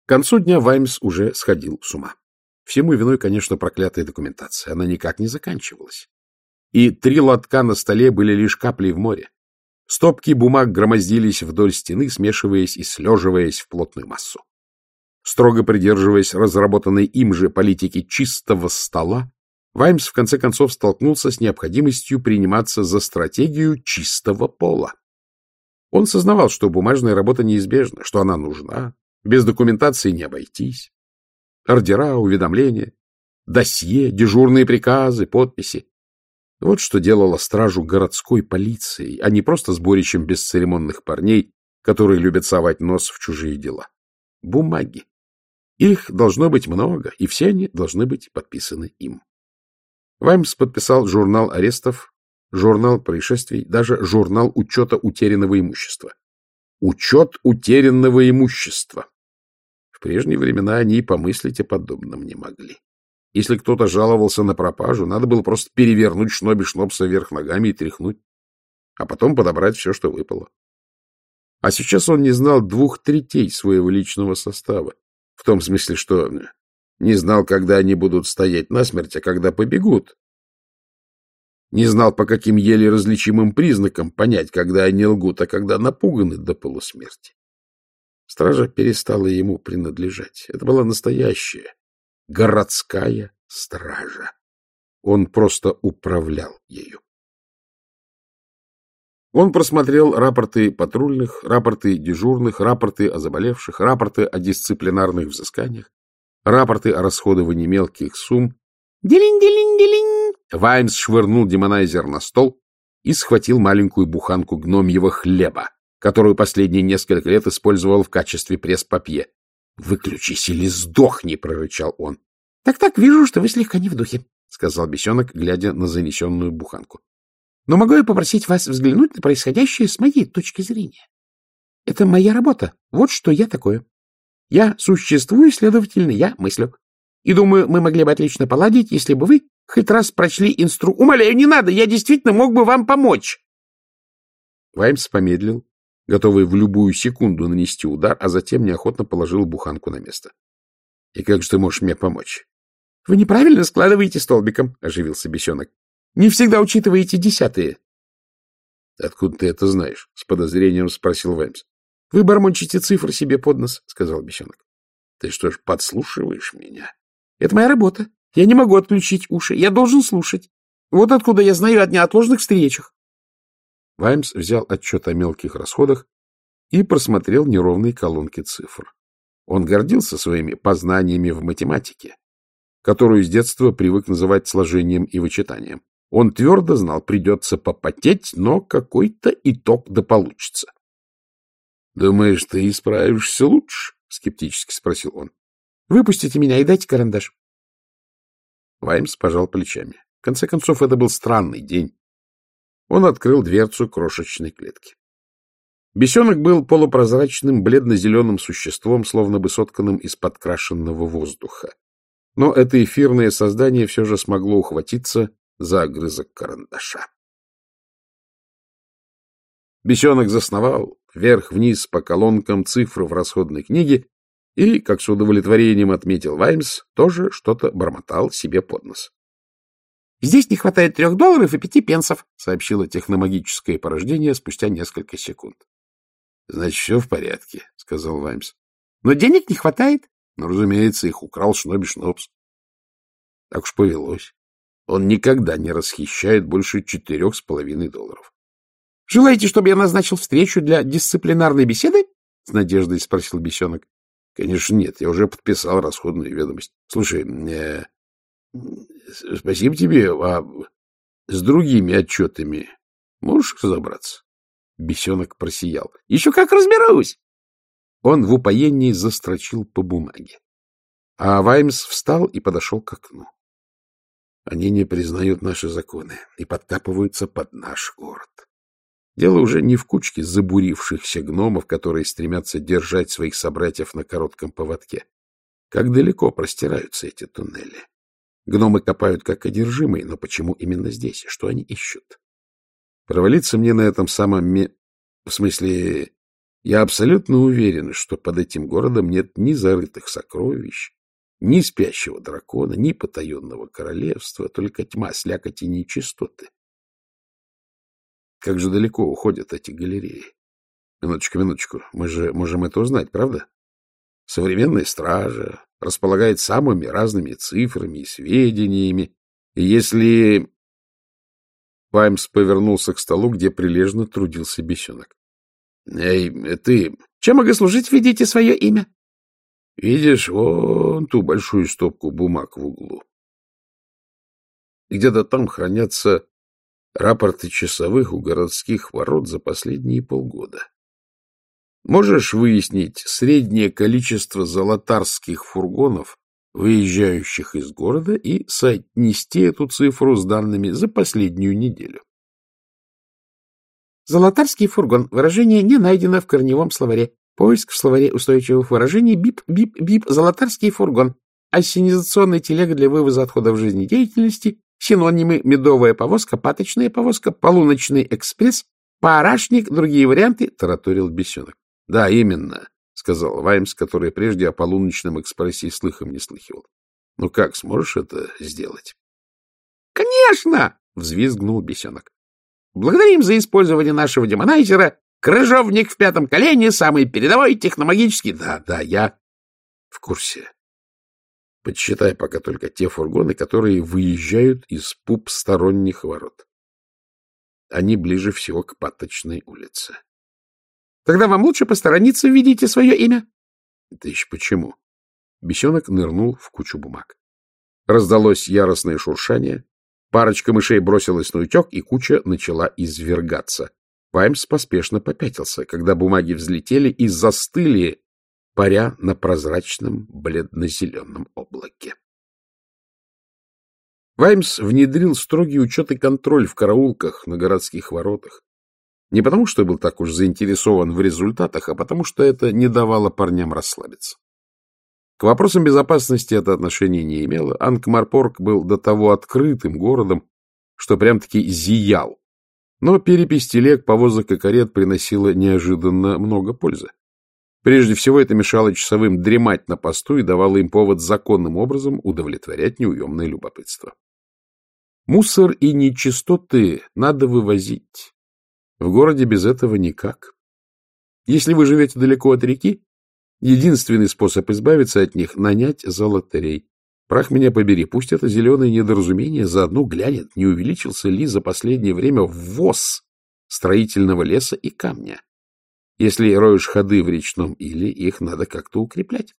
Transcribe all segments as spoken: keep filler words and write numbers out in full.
концу дня Ваймс уже сходил с ума. Всему виной, конечно, проклятая документация. Она никак не заканчивалась. И три лотка на столе были лишь каплей в море. Стопки бумаг громоздились вдоль стены, смешиваясь и слеживаясь в плотную массу. Строго придерживаясь разработанной им же политики чистого стола, Ваймс в конце концов столкнулся с необходимостью приниматься за стратегию чистого пола. Он сознавал, что бумажная работа неизбежна, что она нужна, без документации не обойтись. Ордера, уведомления, досье, дежурные приказы, подписи. Вот что делало стражу городской полицией, а не просто сборищем бесцеремонных парней, которые любят совать нос в чужие дела. Бумаги. Их должно быть много, и все они должны быть подписаны им. Ваймс подписал журнал арестов, журнал происшествий, даже журнал учета утерянного имущества. Учет утерянного имущества. В прежние времена они и помыслить о подобном не могли. Если кто-то жаловался на пропажу, надо было просто перевернуть шноби-шнопса вверх ногами и тряхнуть, а потом подобрать все, что выпало. А сейчас он не знал двух третей своего личного состава, в том смысле, что не знал, когда они будут стоять насмерть, а когда побегут. Не знал, по каким еле различимым признакам понять, когда они лгут, а когда напуганы до полусмерти. Стража перестала ему принадлежать. Это была настоящая городская стража. Он просто управлял ею. Он просмотрел рапорты патрульных, рапорты дежурных, рапорты о заболевших, рапорты о дисциплинарных взысканиях, рапорты о расходовании мелких сумм. Делинь-делинь-делинь! Ваймс швырнул демонайзер на стол и схватил маленькую буханку гномьего хлеба, которую последние несколько лет использовал в качестве пресс-папье. — Выключись или сдохни! — прорычал он. Так — Так-так, вижу, что вы слегка не в духе, — сказал бесенок, глядя на занесенную буханку. — Но могу я попросить вас взглянуть на происходящее с моей точки зрения? Это моя работа. Вот что я такое. Я существую, следовательно, я мыслю. И думаю, мы могли бы отлично поладить, если бы вы хоть раз прочли инстру... Умоляю, не надо, я действительно мог бы вам помочь. Ваймс помедлил, готовый в любую секунду нанести удар, а затем неохотно положил буханку на место. — И как же ты можешь мне помочь? — Вы неправильно складываете столбиком, — оживился бесенок. — Не всегда учитываете десятые. — Откуда ты это знаешь? — с подозрением спросил Ваймс. — Вы бормочете цифры себе под нос, — сказал бесенок. — Ты что ж, подслушиваешь меня? — Это моя работа. Я не могу отключить уши. Я должен слушать. Вот откуда я знаю о неотложных встречах. Ваймс взял отчет о мелких расходах и просмотрел неровные колонки цифр. Он гордился своими познаниями в математике, которую с детства привык называть сложением и вычитанием. Он твердо знал, придется попотеть, но какой-то итог да получится. — Думаешь, ты исправишься лучше? — скептически спросил он. — Выпустите меня и дайте карандаш. Ваймс пожал плечами. В конце концов, это был странный день. Он открыл дверцу крошечной клетки. Бесенок был полупрозрачным, бледно-зеленым существом, словно бы сотканным из подкрашенного воздуха. Но это эфирное создание все же смогло ухватиться за огрызок карандаша. Бесенок засновал вверх-вниз по колонкам цифр в расходной книге и, как с удовлетворением отметил Ваймс, тоже что-то бормотал себе под нос. — Здесь не хватает трех долларов и пяти пенсов, — сообщило техномагическое порождение спустя несколько секунд. — Значит, все в порядке, — сказал Ваймс. — Но денег не хватает. Ну, разумеется, их украл Шноби-Шнопс. Так уж повелось. Он никогда не расхищает больше четырех с половиной долларов. — Желаете, чтобы я назначил встречу для дисциплинарной беседы? — с надеждой спросил бесенок. — Конечно, нет. Я уже подписал расходную ведомость. Слушай, э, спасибо тебе, а с другими отчетами можешь разобраться? Бесенок просиял. — Еще как разберусь! Он в упоении застрочил по бумаге. А Ваймс встал и подошел к окну. Они не признают наши законы и подкапываются под наш город. Дело уже не в кучке забурившихся гномов, которые стремятся держать своих собратьев на коротком поводке. Как далеко простираются эти туннели? Гномы копают как одержимые, но почему именно здесь? Что они ищут? Провалиться мне на этом самом ме... В смысле, Я абсолютно уверен, что под этим городом нет ни зарытых сокровищ, ни спящего дракона, ни потаенного королевства, только тьма, слякоть и нечистоты. Как же далеко уходят эти галереи? Минуточку, минуточку, мы же можем это узнать, правда? Современная стража располагает самыми разными цифрами и сведениями, и если... Ваймс повернулся к столу, где прилежно трудился бесенок. — Эй, ты... Чем могу служить? Введите свое имя. Видишь вон ту большую стопку бумаг в углу. Где-то там хранятся рапорты часовых у городских ворот за последние полгода. Можешь выяснить среднее количество золотарских фургонов, выезжающих из города, и соотнести эту цифру с данными за последнюю неделю? Золотарский фургон. Выражение не найдено в корневом словаре. Поиск в словаре устойчивых выражений. Бип-бип-бип. Золотарский фургон. Ассенизационная телега для вывоза отходов жизнедеятельности. Синонимы: медовая повозка, паточная повозка, полуночный экспресс, парашник, другие варианты, — тараторил бесенок. — Да, именно, — сказал Ваймс, который прежде о полуночном экспрессе и слыхом не слыхивал. — Ну как, сможешь это сделать? — Конечно! — взвизгнул бесенок. — Благодарим за использование нашего демонайзера. Крыжовник в пятом колене, самый передовой, техномагический. Да, да, я в курсе. Подсчитай пока только те фургоны, которые выезжают из пуб-сторонних ворот. Они ближе всего к Паточной улице. Тогда вам лучше посторониться, введите свое имя. Это еще почему? Бесенок нырнул в кучу бумаг. Раздалось яростное шуршание, парочка мышей бросилась на утек, и куча начала извергаться. Ваймс поспешно попятился, когда бумаги взлетели и застыли, паря на прозрачном бледно-зеленом облаке. Ваймс внедрил строгий учет и контроль в караулках на городских воротах. Не потому, что был так уж заинтересован в результатах, а потому, что это не давало парням расслабиться. К вопросам безопасности это отношения не имело. Анкмарпорг был до того открытым городом, что прям-таки зиял. Но перепись телег, повозок и карет приносила неожиданно много пользы. Прежде всего, это мешало часовым дремать на посту и давало им повод законным образом удовлетворять неуемное любопытство. Мусор и нечистоты надо вывозить. В городе без этого никак. Если вы живете далеко от реки, единственный способ избавиться от них — нанять золотарей. Прах меня побери, пусть это зеленое недоразумение заодно глянет, не увеличился ли за последнее время ввоз строительного леса и камня. Если роешь ходы в речном иле, их надо как-то укреплять.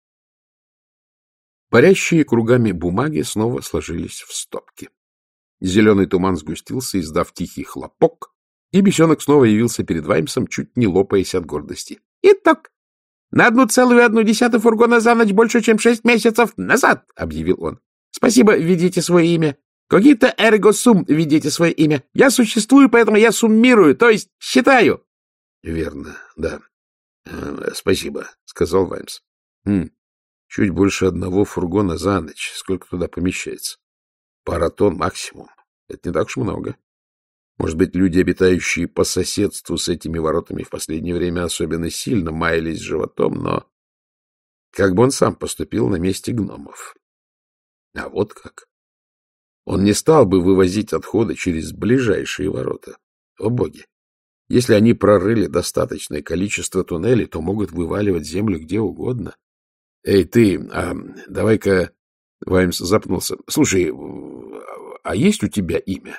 Парящие кругами бумаги снова сложились в стопки. Зеленый туман сгустился, издав тихий хлопок, и бесенок снова явился перед Ваймсом, чуть не лопаясь от гордости. — Итак, на одну целую одну десятую фургона за ночь больше, чем шесть месяцев назад, — объявил он. — Спасибо, введите свое имя. Когито эрго сум, введите свое имя. Я существую, поэтому я суммирую, то есть считаю. — Верно, да. — Спасибо, — сказал Ваймс. Хм, — Чуть больше одного фургона за ночь. Сколько туда помещается? Пара тонн максимум. Это не так уж много. Может быть, люди, обитающие по соседству с этими воротами, в последнее время особенно сильно маялись животом, но как бы он сам поступил на месте гномов? А вот как. Он не стал бы вывозить отходы через ближайшие ворота. О боги! Если они прорыли достаточное количество туннелей, то могут вываливать землю где угодно. Эй, ты, а, давай-ка... Ваймс запнулся. Слушай, а есть у тебя имя?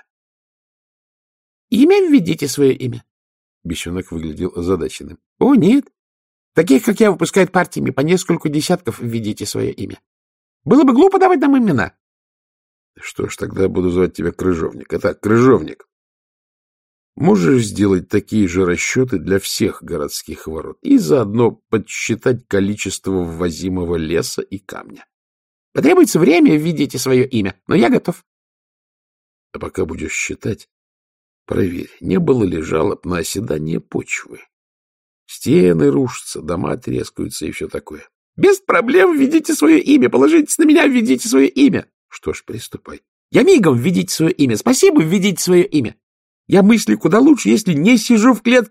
Имя? Введите свое имя. Бесенок выглядел озадаченным. О, нет. Таких, как я, выпускают партиями по несколько десятков. Введите свое имя. Было бы глупо давать нам имена. Что ж, тогда буду звать тебя Крыжовник. Итак, Крыжовник, можешь сделать такие же расчеты для всех городских ворот и заодно подсчитать количество ввозимого леса и камня? Потребуется время, введите свое имя, но я готов. А пока будешь считать, проверь, не было ли жалоб на оседание почвы. Стены рушатся, дома трескаются и все такое. Без проблем, введите свое имя, положитесь на меня, введите свое имя. Что ж, приступай. Я мигом, введите свое имя. Спасибо, введите свое имя. Я мыслю куда лучше, если не сижу в клетке.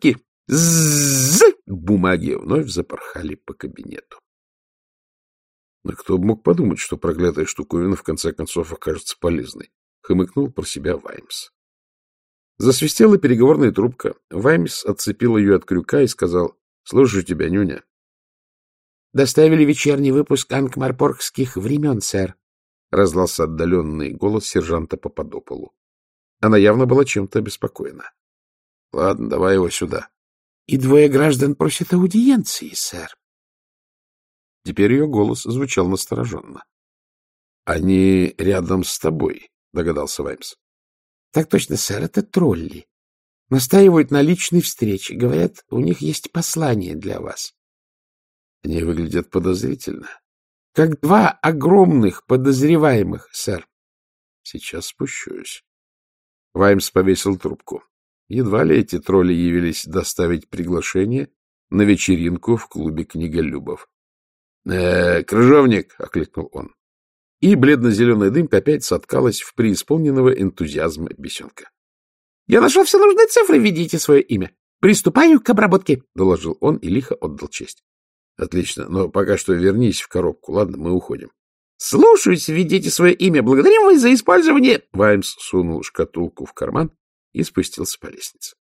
З-з-з! Бумаги вновь запорхали по кабинету. Но кто бы мог подумать, что проклятая штуковина в конце концов окажется полезной? Хмыкнул про себя Ваймс. Засвистела переговорная трубка. Ваймс отцепил ее от крюка и сказал: — Слушаю тебя, нюня. — Доставили вечерний выпуск анкмарпоргских времен, сэр, — раздался отдаленный голос сержанта Пападополу. Она явно была чем-то обеспокоена. — Ладно, давай его сюда. — И двое граждан просят аудиенции, сэр. Теперь ее голос звучал настороженно. — Они рядом с тобой, — догадался Ваймс. — Так точно, сэр, это тролли. Настаивают на личной встрече. Говорят, у них есть послание для вас. Они выглядят подозрительно. Как два огромных подозреваемых, сэр. Сейчас спущусь. Ваймс повесил трубку. Едва ли эти тролли явились доставить приглашение на вечеринку в клубе книголюбов. «Э, — Крыжовник! — окликнул он. И бледно-зеленая дымка опять соткалась в преисполненного энтузиазма бесенка. — Я нашел все нужные цифры, введите свое имя. Приступаю к обработке, — доложил он и лихо отдал честь. — Отлично, но пока что вернись в коробку, ладно, мы уходим. — Слушаюсь, введите свое имя. Благодарим вас за использование. Ваймс сунул шкатулку в карман и спустился по лестнице.